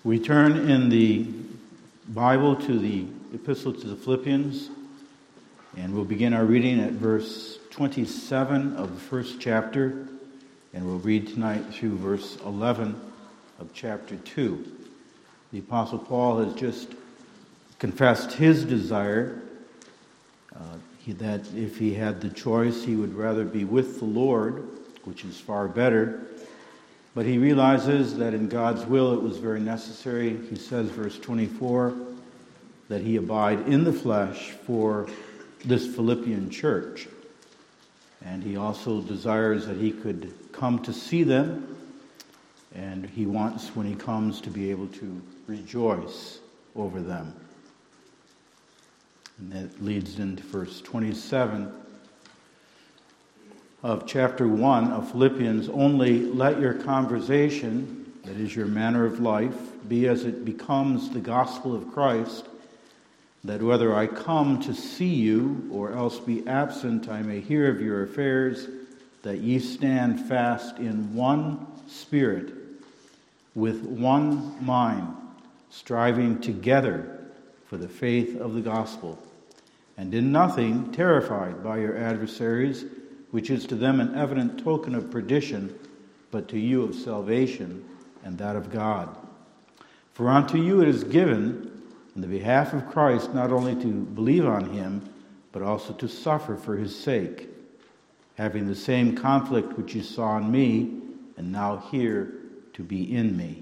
We turn in the Bible to the Epistle to the Philippians, and we'll begin our reading at verse 27 of the first chapter, and we'll read tonight through verse 11 of chapter 2. The Apostle Paul has just confessed his desire that if he had the choice, he would rather be with the Lord, which is far better. But he realizes that in God's will it was very necessary. He says, verse 24, that he abide in the flesh for this Philippian church. And he also desires that he could come to see them. And he wants, when he comes, to be able to rejoice over them. And that leads into verse 27 of chapter 1 of Philippians. Only let your conversation, that is your manner of life, be as it becomes the gospel of Christ, that whether I come to see you or else be absent, I may hear of your affairs, that ye stand fast in one spirit, with one mind, striving together for the faith of the gospel, and in nothing terrified by your adversaries, which is to them an evident token of perdition, but to you of salvation, and that of God. For unto you it is given, in the behalf of Christ, not only to believe on him, but also to suffer for his sake, having the same conflict which you saw in me, and now hear to be in me.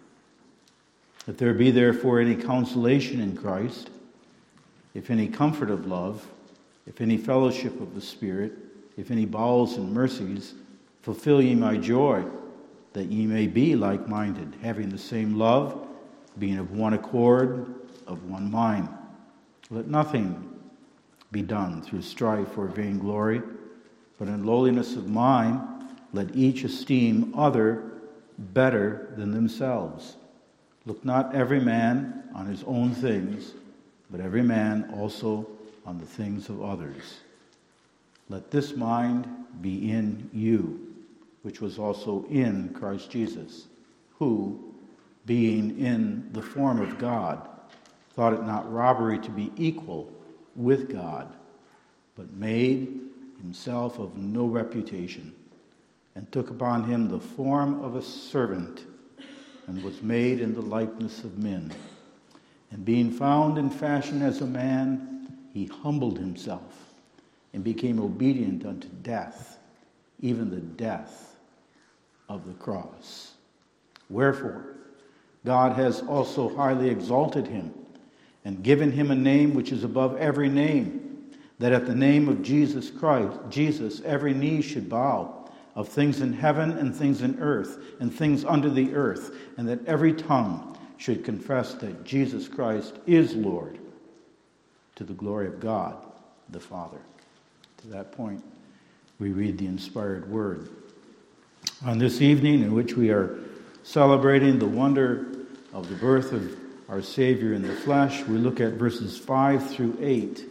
If there be therefore any consolation in Christ, if any comfort of love, if any fellowship of the Spirit, if any bowels and mercies, fulfill ye my joy, that ye may be like-minded, having the same love, being of one accord, of one mind. Let nothing be done through strife or vainglory, but in lowliness of mind, let each esteem other better than themselves. Look not every man on his own things, but every man also on the things of others. Let this mind be in you, which was also in Christ Jesus, who, being in the form of God, thought it not robbery to be equal with God, but made himself of no reputation, and took upon him the form of a servant, and was made in the likeness of men. And being found in fashion as a man, he humbled himself, and became obedient unto death, even the death of the cross. Wherefore, God has also highly exalted him, and given him a name which is above every name, that at the name of Jesus Christ, Jesus, every knee should bow, of things in heaven and things in earth and things under the earth, and that every tongue should confess that Jesus Christ is Lord, to the glory of God the Father. To that point, we read the inspired word. On this evening in which we are celebrating the wonder of the birth of our Savior in the flesh, we look at verses 5 through 8.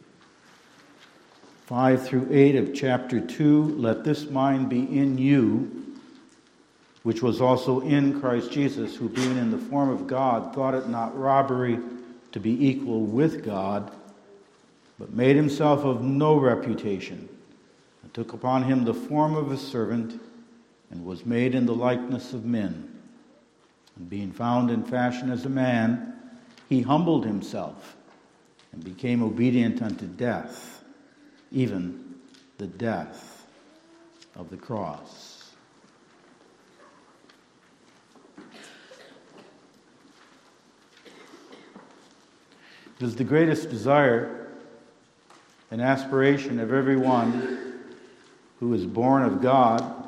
5 through 8 of chapter 2, let this mind be in you, which was also in Christ Jesus, who being in the form of God, thought it not robbery to be equal with God, but made himself of no reputation, and took upon him the form of a servant, and was made in the likeness of men. And being found in fashion as a man, he humbled himself, and became obedient unto death, even the death of the cross. It is the greatest desire and aspiration of everyone who is born of God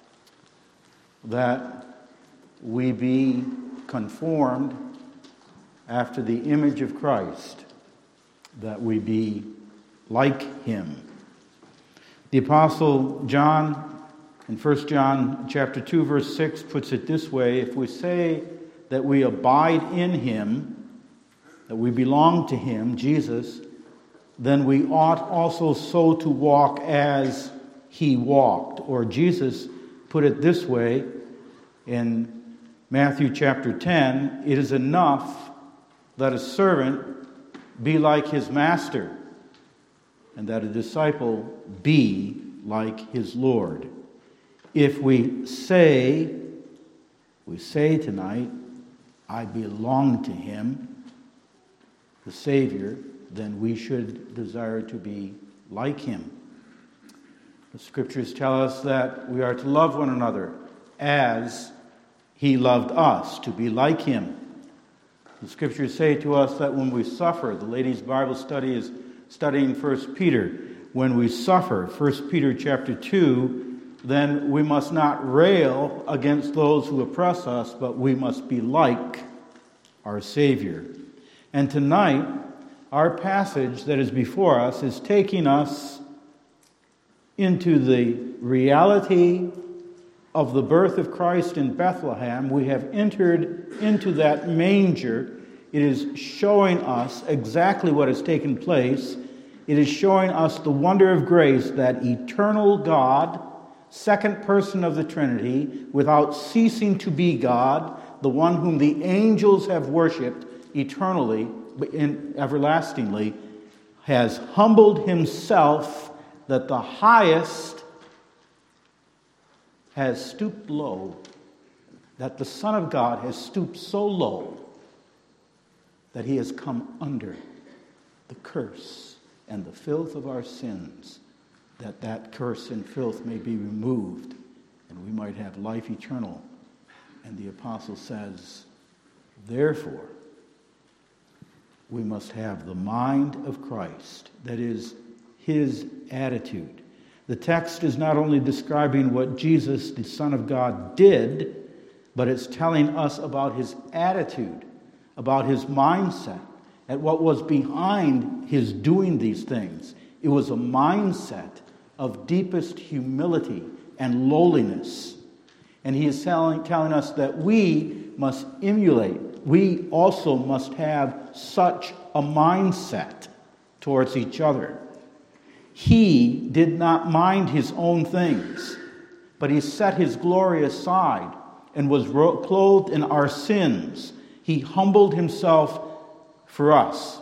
that we be conformed after the image of Christ, that we be like him. The Apostle John in 1 John chapter 2 verse 6 puts it this way: if we say that we abide in him, that we belong to him, Jesus, then we ought also so to walk as he walked. Or Jesus put it this way in Matthew chapter 10, it is enough that a servant be like his master, and that a disciple be like his Lord. If we say tonight, I belong to him, the Savior, then we should desire to be like him. The Scriptures tell us that we are to love one another as he loved us, to be like him. The Scriptures say to us that when we suffer, the ladies' Bible study is studying 1 Peter. When we suffer, 1 Peter chapter 2, then we must not rail against those who oppress us, but we must be like our Savior. And tonight, our passage that is before us is taking us into the reality of the birth of Christ in Bethlehem. We have entered into that manger. It is showing us exactly what has taken place. It is showing us the wonder of grace that eternal God, second person of the Trinity, without ceasing to be God, the one whom the angels have worshipped eternally and everlastingly, has humbled himself, that the highest has stooped low, that the Son of God has stooped so low that he has come under the curse and the filth of our sins, that curse and filth may be removed and we might have life eternal. And the apostle says, therefore, we must have the mind of Christ, that is, his attitude. The text is not only describing what Jesus, the Son of God, did, but it's telling us about his attitude, about his mindset, and what was behind his doing these things. It was a mindset of deepest humility and lowliness. And he is telling us that we must emulate. We also must have such a mindset towards each other. He did not mind his own things, but he set his glory aside and was clothed in our sins. He humbled himself for us.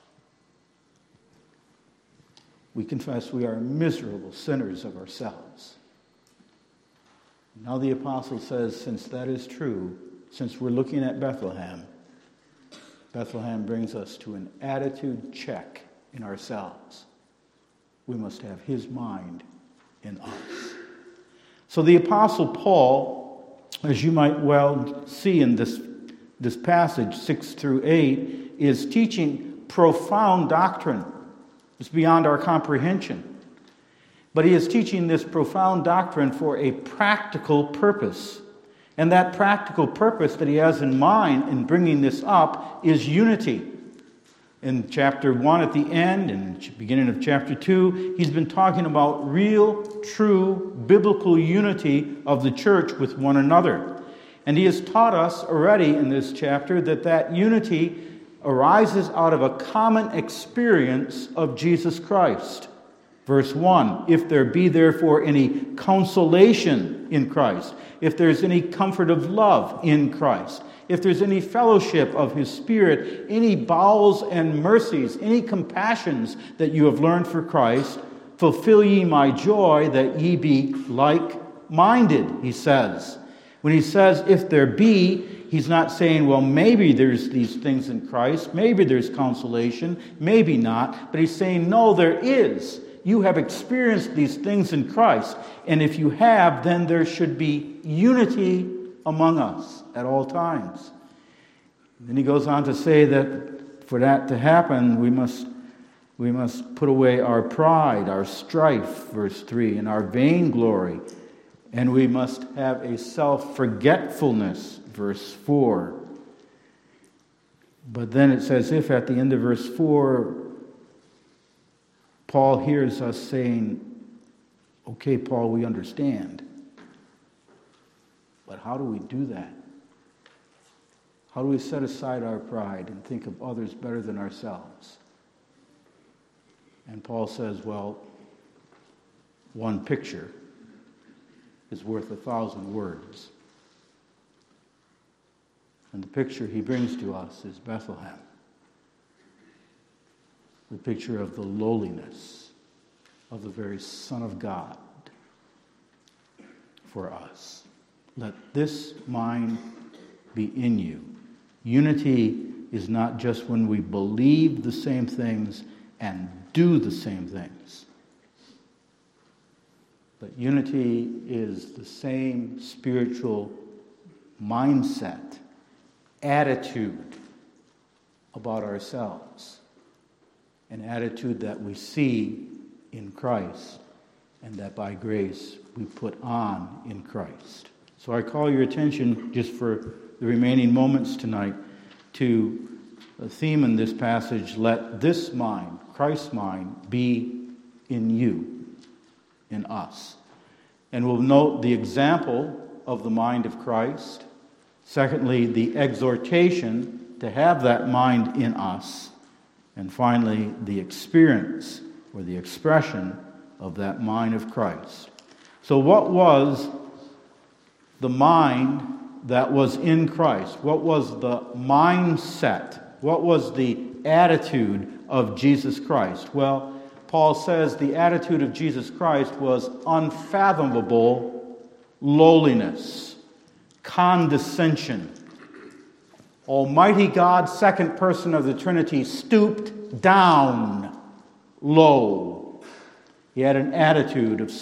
We confess we are miserable sinners of ourselves. Now the apostle says, since that is true, since we're looking at Bethlehem, Bethlehem brings us to an attitude check in ourselves. We must have his mind in us. So the apostle Paul, as you might well see in this passage, 6 through 8, is teaching profound doctrine. It's beyond our comprehension. But he is teaching this profound doctrine for a practical purpose. And that practical purpose that he has in mind in bringing this up is unity. In chapter 1 at the end and beginning of chapter 2, he's been talking about real, true, biblical unity of the church with one another. And he has taught us already in this chapter that unity arises out of a common experience of Jesus Christ. Verse 1, if there be therefore any consolation in Christ, if there's any comfort of love in Christ, if there's any fellowship of his Spirit, any bowels and mercies, any compassions that you have learned for Christ, fulfill ye my joy that ye be like-minded, he says. When he says, if there be, he's not saying, well, maybe there's these things in Christ, maybe there's consolation, maybe not, but he's saying, no, there is. You have experienced these things in Christ, and if you have, then there should be unity among us at all times. And then he goes on to say that for that to happen, we must put away our pride, our strife, verse 3, and our vainglory, and we must have a self-forgetfulness, verse 4. But then it says, if at the end of verse 4, Paul hears us saying, okay, Paul, we understand. But how do we do that? How do we set aside our pride and think of others better than ourselves? And Paul says, well, one picture is worth 1,000 words. And the picture he brings to us is Bethlehem. The picture of the lowliness of the very Son of God for us. Let this mind be in you. Unity is not just when we believe the same things and do the same things. But unity is the same spiritual mindset, attitude about ourselves, an attitude that we see in Christ and that by grace we put on in Christ. So I call your attention, just for the remaining moments tonight, to the theme in this passage: let this mind, Christ's mind, be in you, in us. And we'll note the example of the mind of Christ. Secondly, the exhortation to have that mind in us. And finally, the experience or the expression of that mind of Christ. So what was the mind that was in Christ? What was the mindset? What was the attitude of Jesus Christ? Well, Paul says the attitude of Jesus Christ was unfathomable lowliness, condescension. Almighty God, second person of the Trinity, stooped down low. He had an attitude of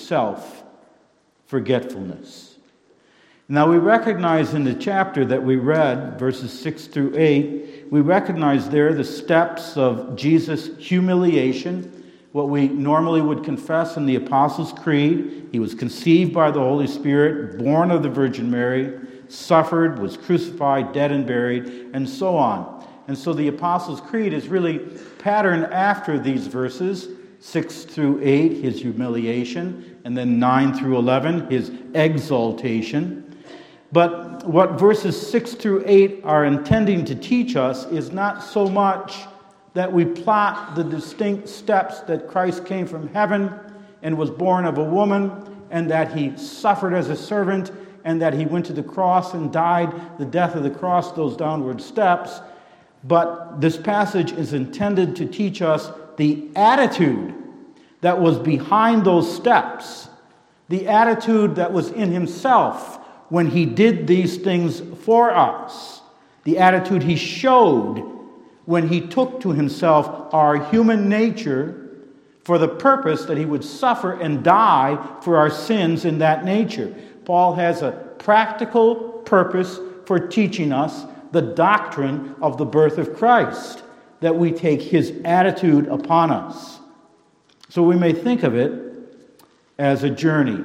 self-forgetfulness. Now we recognize in the chapter that we read, verses 6 through 8, we recognize there the steps of Jesus' humiliation, what we normally would confess in the Apostles' Creed. He was conceived by the Holy Spirit, born of the Virgin Mary, suffered, was crucified, dead and buried, and so on. And so the Apostles' Creed is really patterned after these verses, 6 through 8, his humiliation, and then 9 through 11, his exaltation. But what verses 6 through 8 are intending to teach us is not so much that we plot the distinct steps that Christ came from heaven and was born of a woman, and that he suffered as a servant, and that he went to the cross and died the death of the cross, those downward steps. But this passage is intended to teach us the attitude that was behind those steps, the attitude that was in himself when he did these things for us, the attitude he showed when he took to himself our human nature for the purpose that he would suffer and die for our sins in that nature. Paul has a practical purpose for teaching us the doctrine of the birth of Christ, that we take his attitude upon us. So we may think of it as a journey.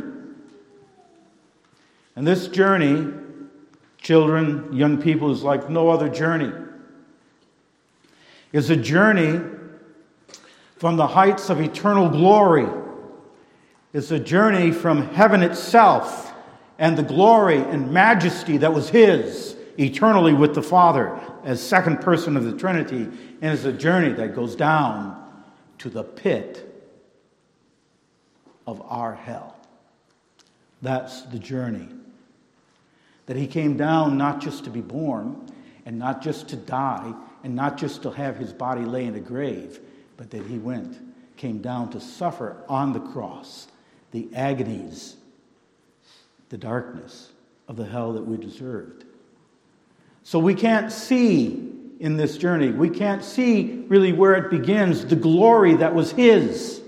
And this journey, children, young people, is like no other journey. It's a journey from the heights of eternal glory. It's a journey from heaven itself and the glory and majesty that was his eternally with the Father as second person of the Trinity. And it's a journey that goes down to the pit of our hell. That's the journey. That he came down not just to be born and not just to die and not just to have his body lay in a grave, but that he came down to suffer on the cross the agonies, the darkness of the hell that we deserved. So we can't see in this journey, we can't see really where it begins, the glory that was his.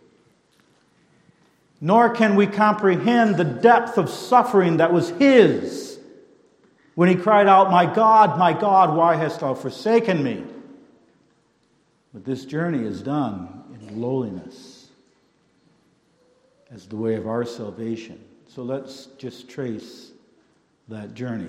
Nor can we comprehend the depth of suffering that was his when he cried out, my God, why hast thou forsaken me?" But this journey is done in lowliness as the way of our salvation. So let's just trace that journey.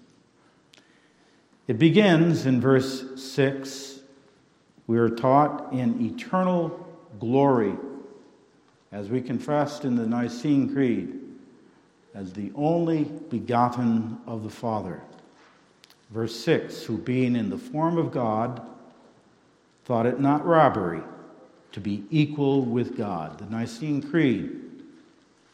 It begins in verse 6. We are taught in eternal glory, as we confessed in the Nicene Creed, as the only begotten of the Father. Verse 6, who being in the form of God, thought it not robbery to be equal with God. The Nicene Creed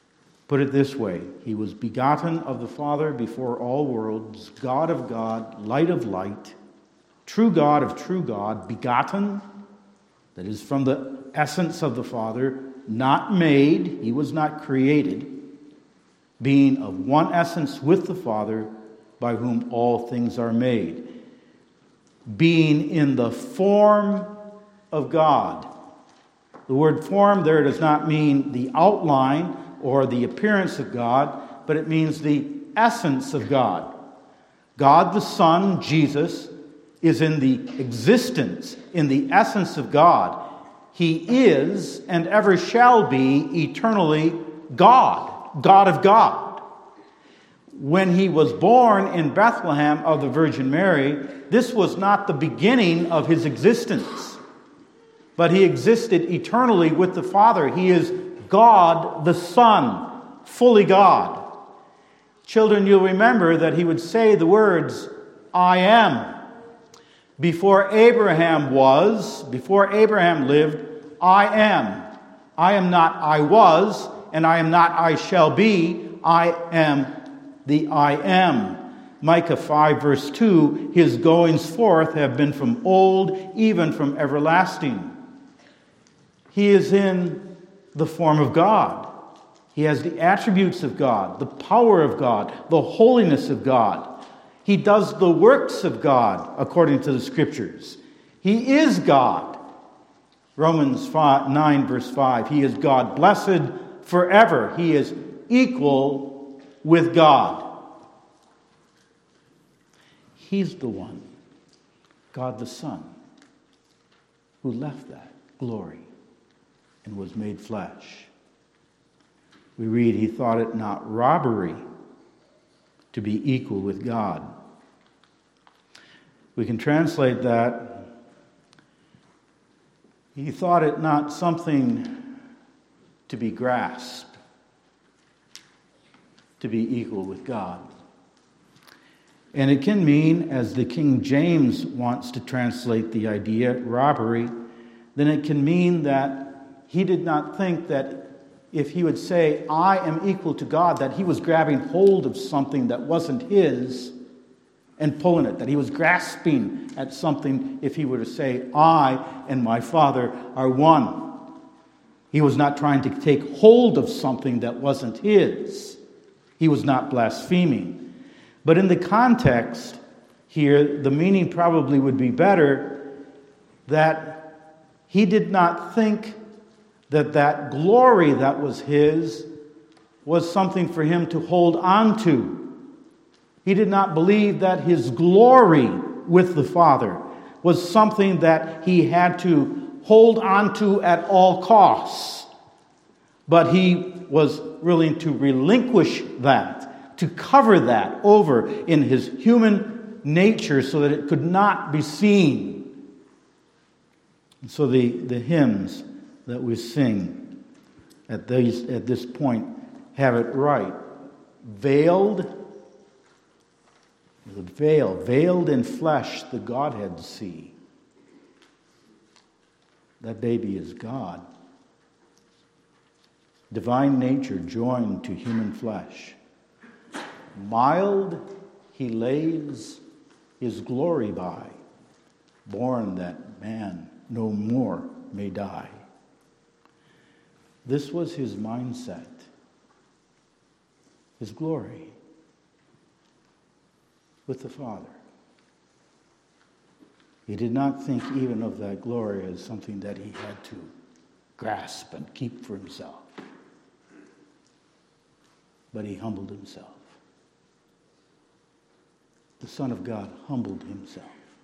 Put it this way: He was begotten of the Father before all worlds, God of God, light of light, true God of true God, begotten, that is from the essence of the Father, not made, He was not created, being of one essence with the Father, by whom all things are made, being in the form of God. The word form there does not mean the outline or the appearance of God, but it means the essence of God. God the Son, Jesus, is in the existence, in the essence of God. He is and ever shall be eternally God, God of God. When He was born in Bethlehem of the Virgin Mary, this was not the beginning of His existence, but He existed eternally with the Father. He is God the Son, fully God. Children, you'll remember that He would say the words, I am. Before Abraham lived, I am. I am not I was, and I am not I shall be. I am the I am. Micah 5 verse 2, His goings forth have been from old, even from everlasting. He is in the form of God. He has the attributes of God, the power of God, the holiness of God. He does the works of God according to the Scriptures. He is God. Romans 9 verse 5, He is God, blessed forever. He is equal with God. He's the one, God the Son, who left that glory and was made flesh. We read, He thought it not robbery to be equal with God. We can translate that, He thought it not something to be grasped, to be equal with God. And it can mean, as the King James wants to translate the idea, robbery, then it can mean that He did not think that if He would say, I am equal to God, that He was grabbing hold of something that wasn't His and pulling it, that He was grasping at something if He were to say, I and my Father are one. He was not trying to take hold of something that wasn't His. He was not blaspheming. But in the context here, the meaning probably would be better that He did not think that that glory that was His was something for Him to hold on to. He did not believe that His glory with the Father was something that He had to hold on to at all costs. But He was willing to relinquish that, to cover that over in His human nature so that it could not be seen. And so the hymns that we sing at this point have it right. Veiled in flesh, the Godhead see. That baby is God. Divine nature joined to human flesh. Mild He lays His glory by, born that man no more may die. This was His mindset, His glory with the Father. He did not think even of that glory as something that He had to grasp and keep for Himself. But He humbled Himself. The Son of God humbled Himself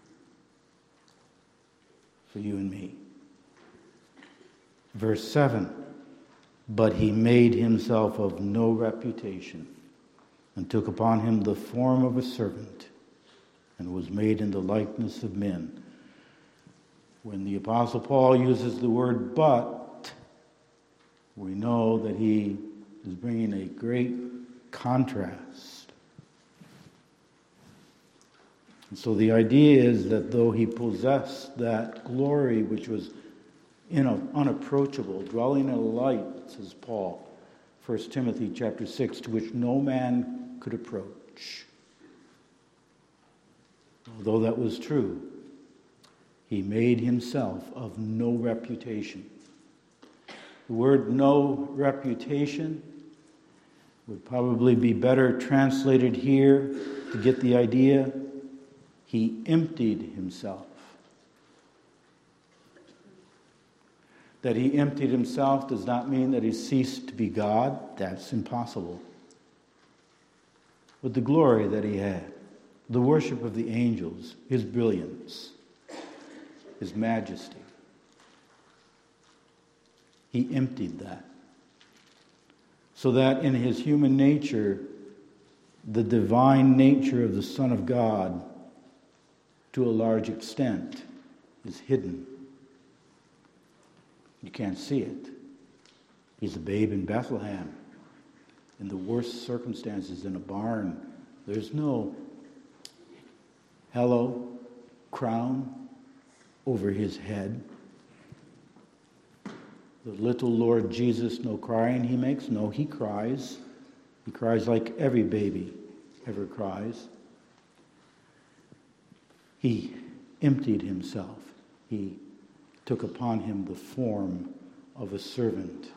for you and me. Verse 7, but He made Himself of no reputation, and took upon Him the form of a servant, and was made in the likeness of men. When the Apostle Paul uses the word but, we know that he is bringing a great contrast. And so the idea is that though He possessed that glory which was unapproachable, dwelling in a light, says Paul, 1 Timothy chapter 6, to which no man could approach. Although that was true, he made himself of no reputation. The word no reputation would probably be better translated here to get the idea. He emptied himself. That he emptied himself does not mean that he ceased to be God. That's impossible. But the glory that he had, the worship of the angels, his brilliance, his majesty, he emptied that. So that in his human nature, the divine nature of the Son of God, to a large extent, is hidden. You can't see it. He's a babe in Bethlehem, in the worst circumstances, in a barn. There's no hello crown over his head. The little Lord Jesus, no crying he makes. No, he cries. He cries like every baby ever cries. He emptied himself. He took upon him the form of a servant.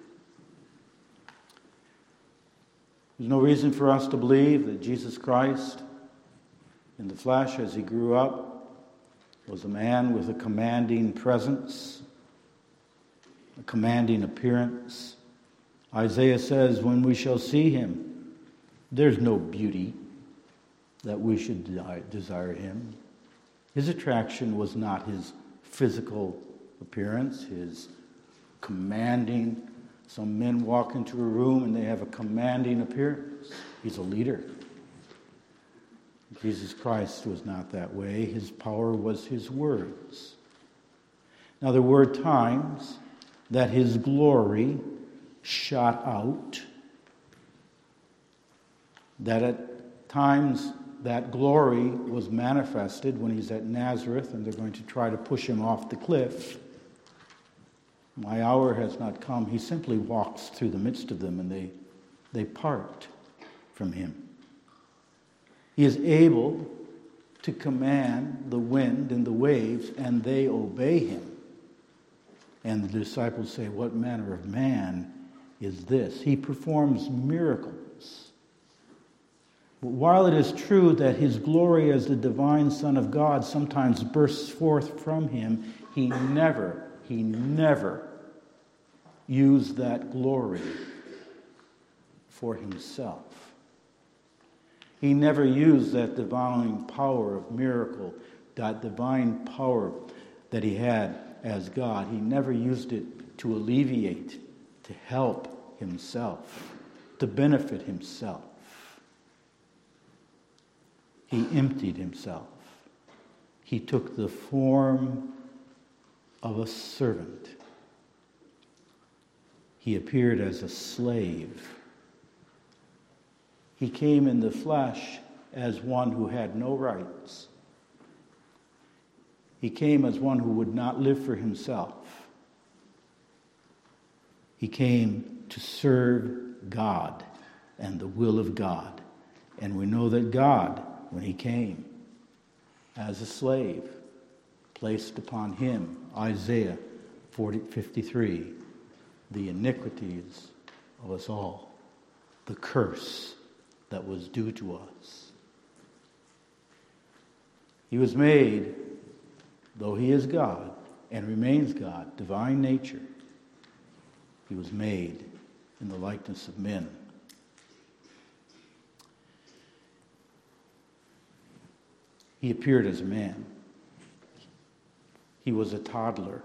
There's no reason for us to believe that Jesus Christ, in the flesh as he grew up, was a man with a commanding presence, a commanding appearance. Isaiah says, when we shall see him, there's no beauty that we should desire him. His attraction was not his physical appearance, his commanding. Some men walk into a room and they have a commanding appearance. He's a leader. Jesus Christ was not that way. His power was his words. Now there were times that his glory shot out, that at times that glory was manifested when he's at Nazareth and they're going to try to push him off the cliff. My hour has not come. He simply walks through the midst of them and they part from him. He is able to command the wind and the waves, and they obey him. And the disciples say, what manner of man is this? He performs miracles. But while it is true that his glory as the divine Son of God sometimes bursts forth from him, he never used that glory for himself. He never used that divine power of miracle, that divine power that he had as God. He never used it to alleviate, to help himself, to benefit himself. He emptied himself. He took the form of a servant. He appeared as a slave. He came in the flesh as one who had no rights. He came as one who would not live for himself. He came to serve God and the will of God. And we know that God, when he came as a slave, placed upon him, Isaiah 53, the iniquities of us all, the curse that was due to us. He was made, though he is God and remains God, divine nature, he was made in the likeness of men. He appeared as a man. He was a toddler.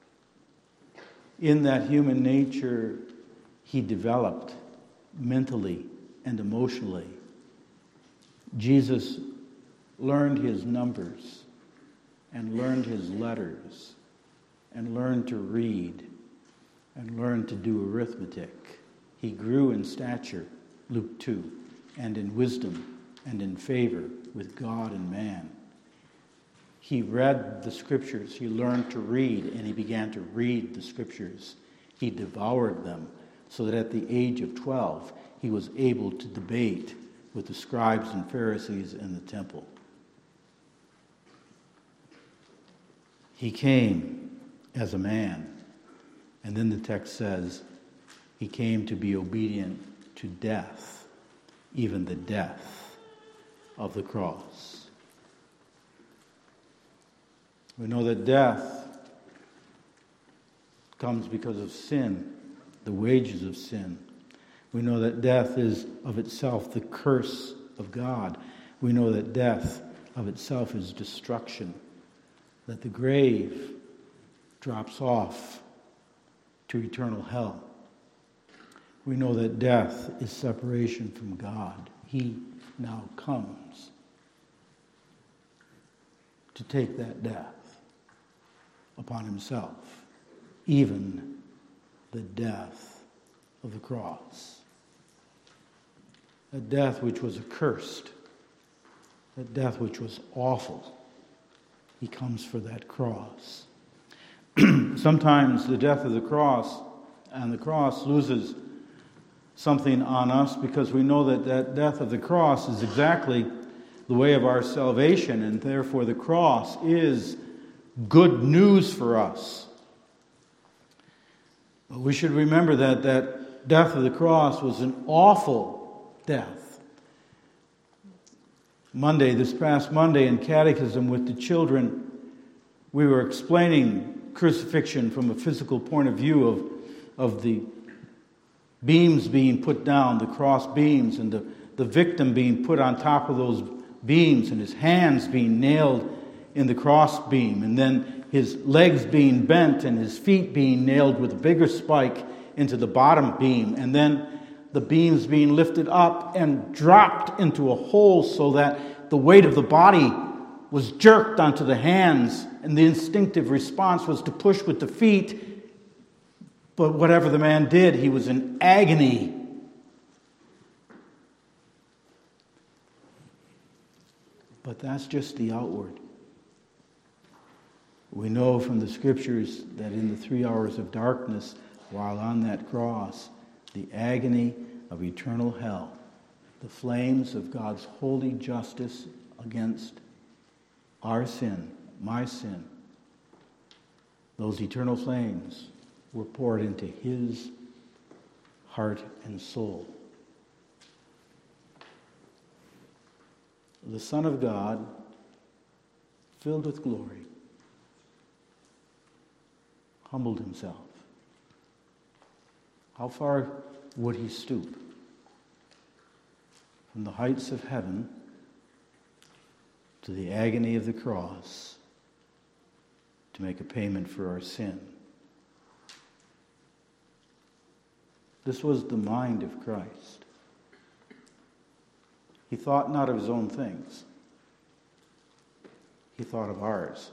In that human nature, he developed mentally and emotionally. Jesus learned his numbers and learned his letters and learned to read and learned to do arithmetic. He grew in stature, Luke 2, and in wisdom and in favor with God and man. He read the scriptures. He learned to read, and he began to read the scriptures. He devoured them so that at the age of 12, he was able to debate with the scribes and Pharisees in the temple. He came as a man, and then the text says he came to be obedient to death, even the death of the cross. We know that death comes because of sin, the wages of sin. We know that death is of itself the curse of God. We know that death of itself is destruction, that the grave drops off to eternal hell. We know that death is separation from God. He now comes to take that death upon himself, even the death of the cross. A death which was accursed, a death which was awful. He comes for that cross. Sometimes the death of the cross and the cross loses something on us because we know that that death of the cross is exactly the way of our salvation, and therefore the cross is good news for us. But we should remember that that death of the cross was an awful death. This past Monday in catechism with the children, we were explaining crucifixion from a physical point of view of the beams being put down, the cross beams, and the victim being put on top of those beams, and his hands being nailed in the cross beam, and then his legs being bent and his feet being nailed with a bigger spike into the bottom beam, and then the beams being lifted up and dropped into a hole so that the weight of the body was jerked onto the hands, and the instinctive response was to push with the feet. But whatever the man did, he was in agony. But that's just the outward. We know from the scriptures that in the 3 hours of darkness, while on that cross, the agony of eternal hell, the flames of God's holy justice against our sin, my sin, those eternal flames were poured into his heart and soul. The Son of God, filled with glory, humbled himself. How far would he stoop? From the heights of heaven to the agony of the cross to make a payment for our sin. This was the mind of Christ. He thought not of his own things. He thought of ours.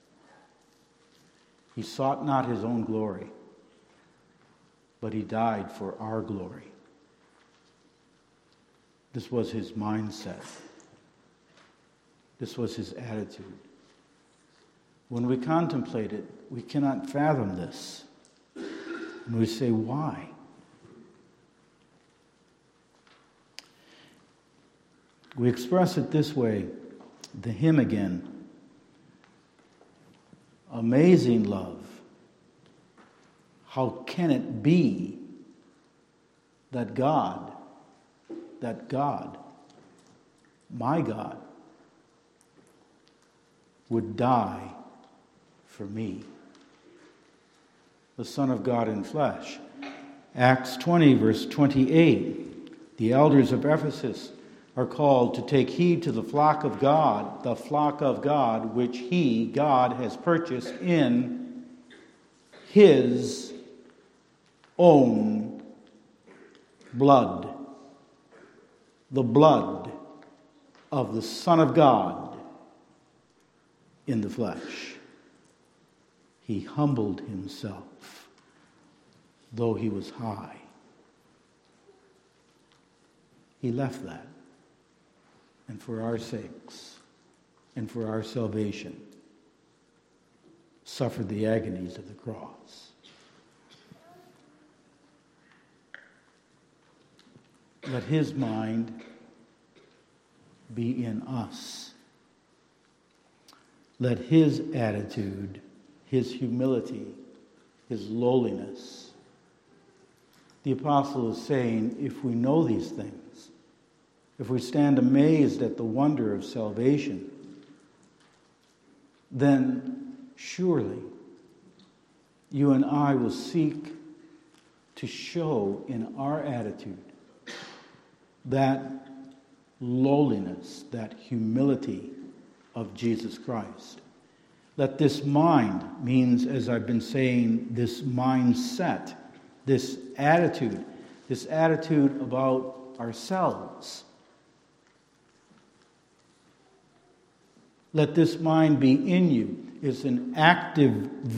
He sought not his own glory, but he died for our glory. This was his mindset. This was his attitude. When we contemplate it, we cannot fathom this. And we say, why? We express it this way, the hymn again. Amazing love. How can it be that God, my God, would die for me? The Son of God in flesh. Acts 20, verse 28. The elders of Ephesus are called to take heed to the flock of God, which he, God, has purchased in his own blood. The blood of the Son of God in the flesh. He humbled himself, though he was high. He left that. And for our sakes, and for our salvation, suffered the agonies of the cross. let his mind be in us. Let his attitude, his humility, his lowliness. The apostle is saying, if we know these things, if we stand amazed at the wonder of salvation, then surely you and I will seek to show in our attitude that lowliness, that humility of Jesus Christ. Let this mind means, as I've been saying, this mindset, this attitude about ourselves. Let this mind be in you. It's an active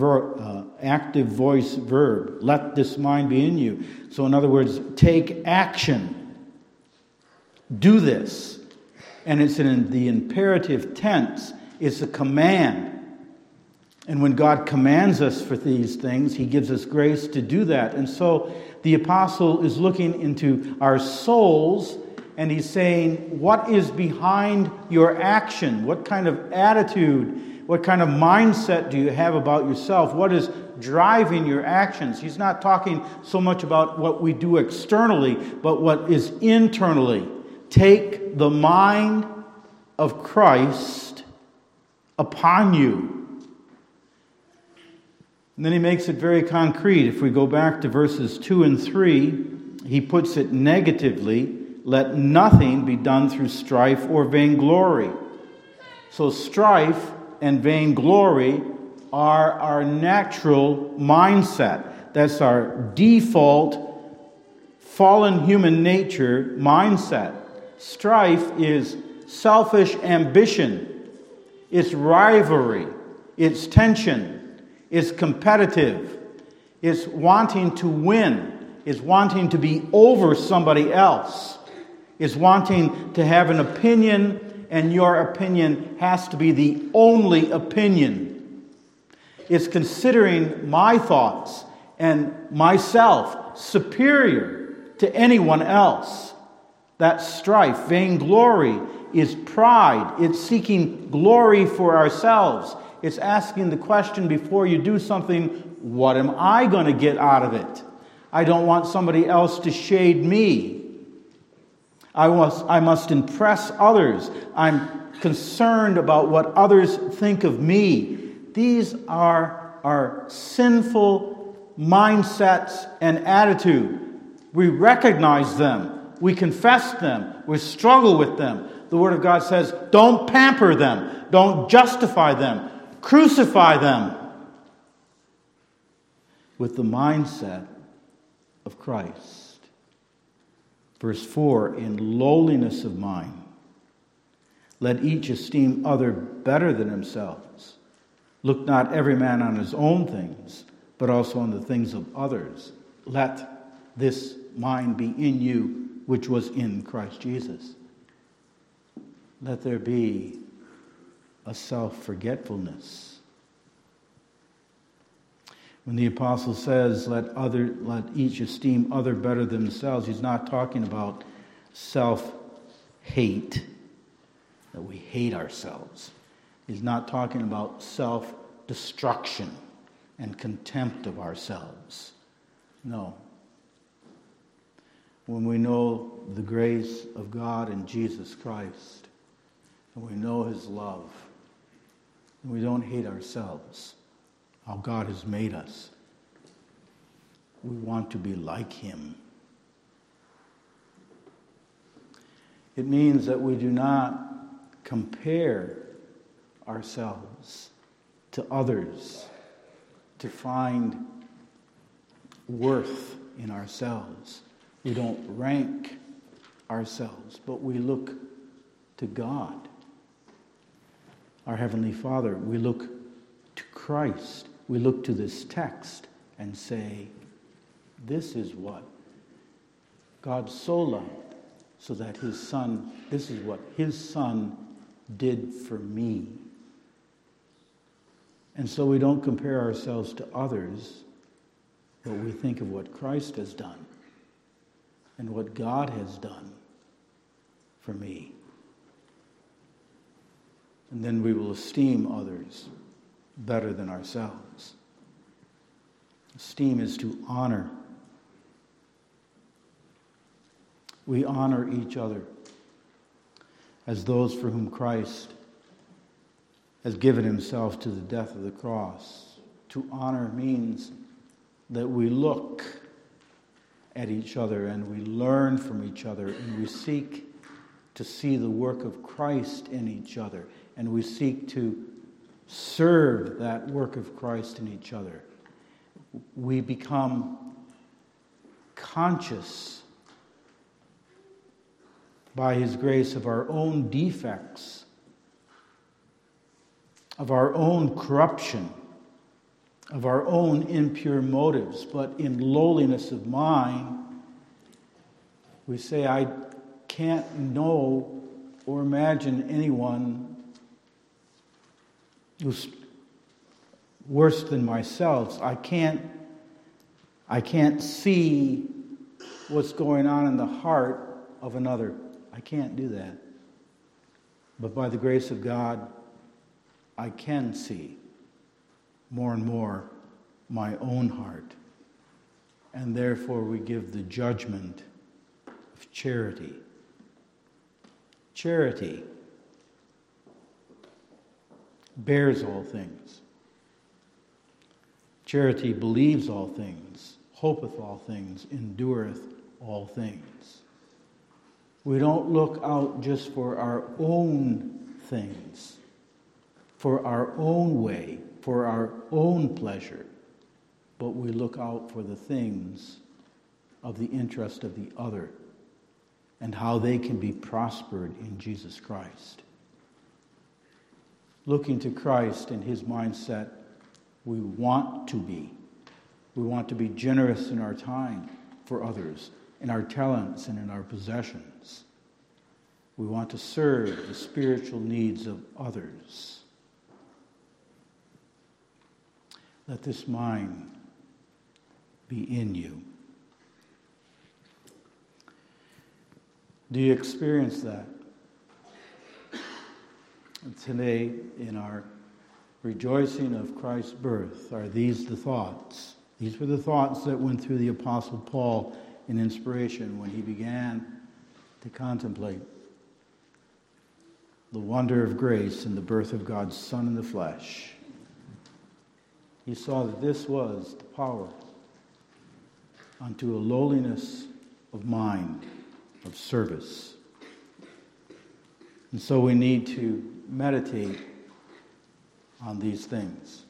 voice verb. Let this mind be in you. So in other words, take action. Do this. And it's in the imperative tense. It's a command. And when God commands us for these things, he gives us grace to do that. And so the apostle is looking into our souls, and he's saying, what is behind your action? What kind of attitude, what kind of mindset do you have about yourself? What is driving your actions? He's not talking so much about what we do externally, but what is internally. Take the mind of Christ upon you. And then he makes it very concrete. If we go back to verses 2 and 3, he puts it negatively. Let nothing be done through strife or vainglory. So strife and vainglory are our natural mindset. That's our default fallen human nature mindset. Strife is selfish ambition. It's rivalry. It's tension. It's competitive. It's wanting to win. It's wanting to be over somebody else. It's wanting to have an opinion, and your opinion has to be the only opinion. It's considering my thoughts and myself superior to anyone else. That's strife. Vainglory is pride. It's seeking glory for ourselves. It's asking the question before you do something, what am I going to get out of it? I don't want somebody else to shade me. I must impress others. I'm concerned about what others think of me. These are our sinful mindsets and attitude. We recognize them. We confess them. We struggle with them. The Word of God says, don't pamper them. Don't justify them. Crucify them with the mindset of Christ. Verse 4, in lowliness of mind, let each esteem other better than themselves. Look not every man on his own things, but also on the things of others. Let this mind be in you, which was in Christ Jesus. Let there be a self-forgetfulness. When the apostle says, let each esteem other better than themselves, he's not talking about self-hate, that we hate ourselves. He's not talking about self-destruction and contempt of ourselves. No. When we know the grace of God in Jesus Christ, and we know his love, and we don't hate ourselves, how God has made us, we want to be like him. It means that we do not compare ourselves to others to find worth in ourselves. We don't rank ourselves, but we look to God, our Heavenly Father. We look to Christ. We look to this text and say, this is what God so loved, so that his Son, this is what his Son did for me. And so we don't compare ourselves to others, but we think of what Christ has done. and what God has done for me. And then we will esteem others better than ourselves. Esteem is to honor. We honor each other as those for whom Christ has given himself to the death of the cross. To honor means that we look at each other and we learn from each other and we seek to see the work of Christ in each other and we seek to serve that work of Christ in each other. We become conscious by his grace of our own defects, of our own corruption, of our own impure motives, but in lowliness of mind, we say, I can't know or imagine anyone who's worse than myself. I can't see what's going on in the heart of another. I can't do that. But by the grace of God, I can see more and more my own heart. And therefore we give the judgment of charity. Charity bears all things. Charity believes all things, hopeth all things, endureth all things. We don't look out just for our own things, for our own way, for our own pleasure, but we look out for the things of the interest of the other and how they can be prospered in Jesus Christ. Looking to Christ and his mindset, we want to be. We want to be generous in our time for others, in our talents and in our possessions. We want to serve the spiritual needs of others. Let this mind be in you. Do you experience that? Today, in our rejoicing of Christ's birth, are these the thoughts? These were the thoughts that went through the Apostle Paul in inspiration when he began to contemplate the wonder of grace in the birth of God's Son in the flesh. He saw that this was the power unto a lowliness of mind, of service. And so we need to meditate on these things.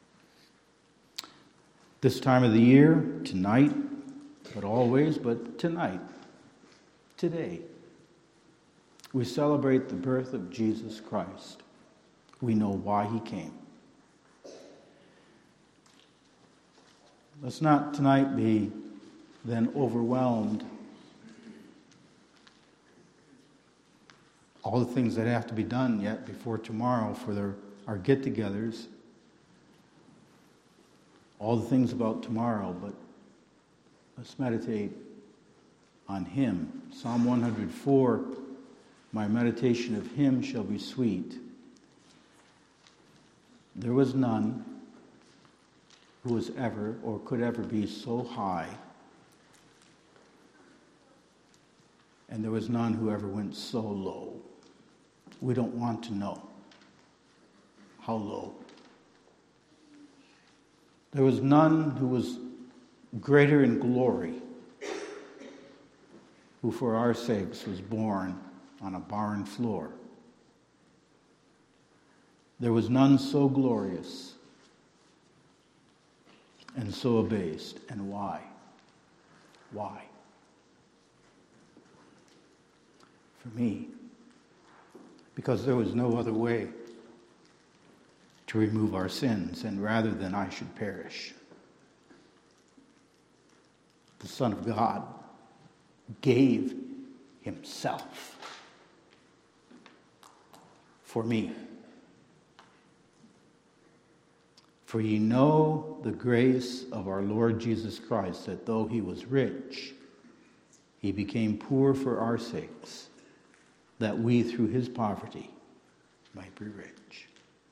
This time of the year, tonight, but always, but tonight, today, we celebrate the birth of Jesus Christ. We know why he came. Let's not tonight be then overwhelmed. All the things that have to be done yet before tomorrow for our get-togethers. All the things about tomorrow, but let's meditate on him. Psalm 104, my meditation of him shall be sweet. There was none who was ever or could ever be so high, and there was none who ever went so low. We don't want to know how low. There was none who was greater in glory, who for our sakes was born on a barn floor. There was none so glorious and so abased. And why? Why? For me. Because there was no other way to remove our sins, and rather than I should perish, the Son of God gave himself for me. For ye know the grace of our Lord Jesus Christ, that though he was rich, He became poor for our sakes, that we through his poverty might be rich.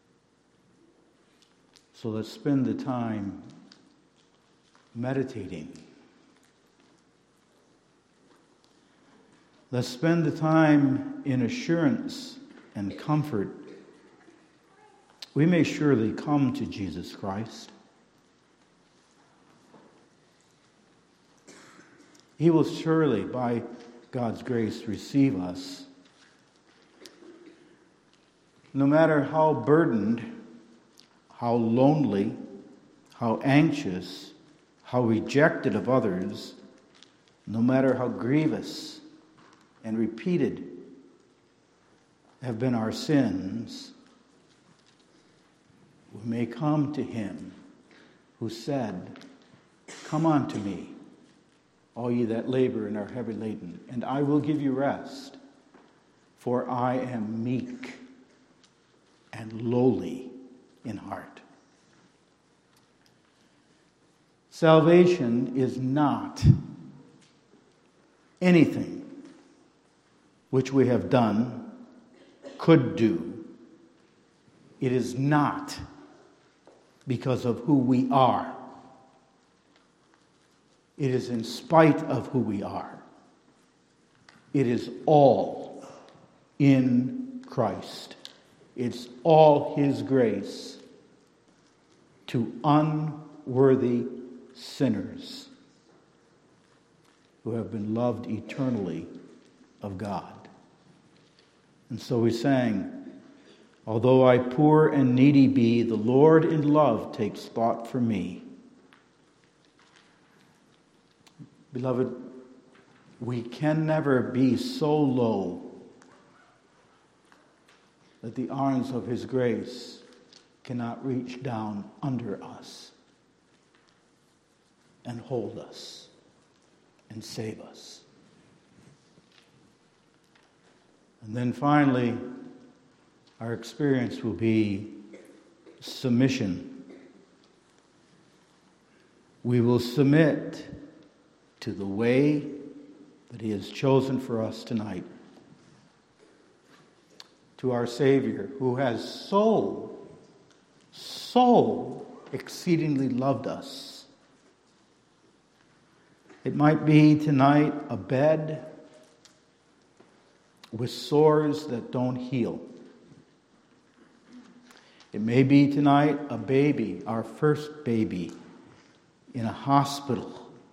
So let's spend the time meditating. Let's spend the time in assurance and comfort. We may surely come to Jesus Christ. He will surely, by God's grace, receive us. No matter how burdened, how lonely, how anxious, how rejected of others, no matter how grievous and repeated have been our sins, we may come to him who said, "Come unto me, all ye that labor and are heavy laden, and I will give you rest, for I am meek and lowly in heart." Salvation is not anything which we have done, could do. It is not because of who we are. It is in spite of who we are. It is all in Christ. It's all his grace to unworthy sinners who have been loved eternally of God. And so we sang, "Although I poor and needy be, the Lord in love takes thought for me." Beloved, we can never be so low that the arms of his grace cannot reach down under us and hold us and save us. And then finally, our experience will be submission. We will submit to the way that he has chosen for us tonight, to our Savior, who has so exceedingly loved us. It might be tonight a bed with sores that don't heal. It may be tonight a baby, our first baby, in a hospital.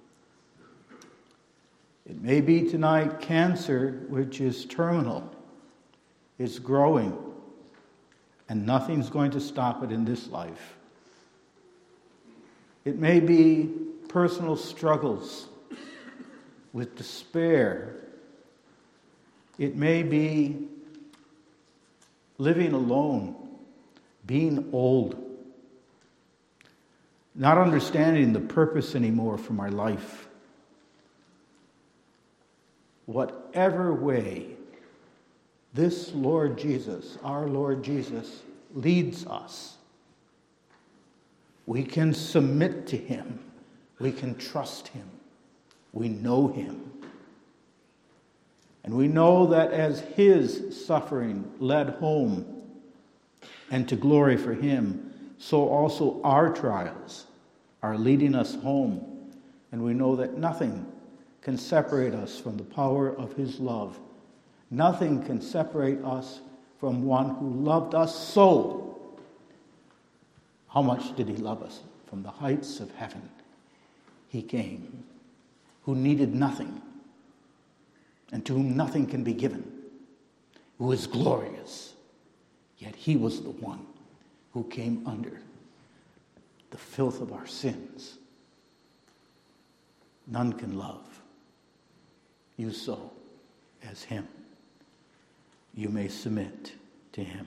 It may be tonight cancer, which is terminal. It's growing, and nothing's going to stop it in this life. It may be personal struggles with despair. It may be living alone, being old, not understanding the purpose anymore for my life. Whatever way this Lord Jesus, our Lord Jesus, leads us, we can submit to him. We can trust him. We know him. And we know that as his suffering led home and to glory for him, so also our trials are leading us home. And we know that nothing can separate us from the power of his love. Nothing can separate us from one who loved us so. How much did he love us? From the heights of heaven, he came, who needed nothing, and to whom nothing can be given, who is glorious. Yet he was the one who came under the filth of our sins. None can love you so as him. You may submit to him.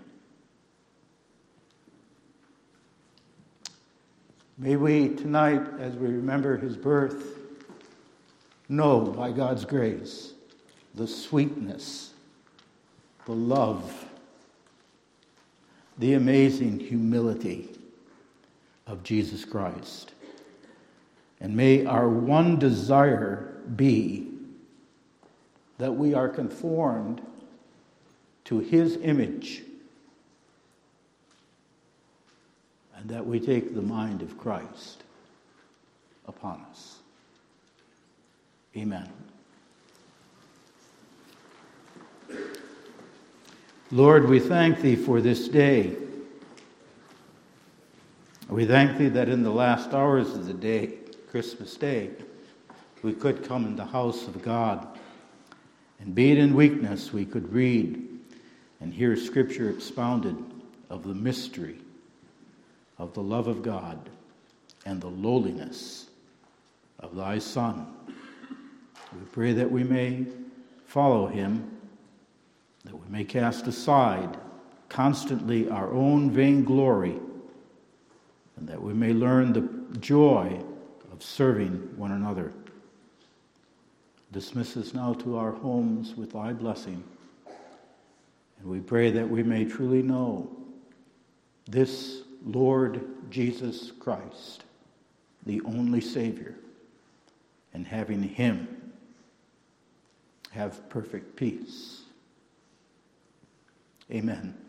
May we tonight, as we remember his birth, know by God's grace the sweetness, the love, the amazing humility of Jesus Christ. And may our one desire be that we are conformed to his image, and that we take the mind of Christ upon us. Amen. Lord, we thank thee for this day. We thank thee that in the last hours of the day, Christmas Day, we could come in the house of God, and be it in weakness, we could read and hear Scripture expounded of the mystery of the love of God and the lowliness of thy Son. We pray that we may follow him, that we may cast aside constantly our own vainglory, and that we may learn the joy of serving one another. Dismiss us now to our homes with thy blessing, and we pray that we may truly know this Lord Jesus Christ, the only Savior, and having him have perfect peace. Amen.